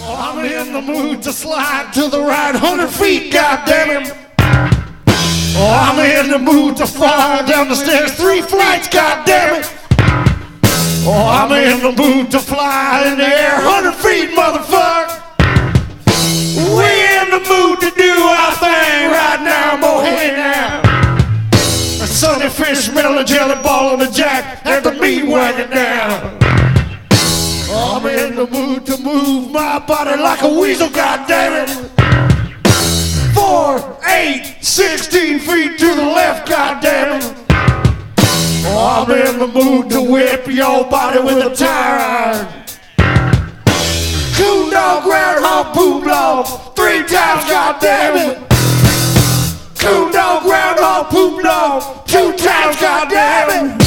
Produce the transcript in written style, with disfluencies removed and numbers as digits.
I'm in the mood to slide to the right 100 feet, goddammit. I'm in the mood to fly down the stairs 3 flights, goddammit. I'm in the mood to fly in the air 100 feet, motherfucker. We're in the mood to do our thing right now, boy, hey now. A sunny fish, melon jelly ball on the jack, and the meat wagon down. I'm in the mood to move my body like a weasel, goddammit. 4, 8, 16 feet to the left, goddammit. I'm in the mood to whip your body with a tire iron. Coon dog, groundhog, poop dog, 3 times, goddammit. Coon dog, groundhog, poop dog, 2 times, goddammit.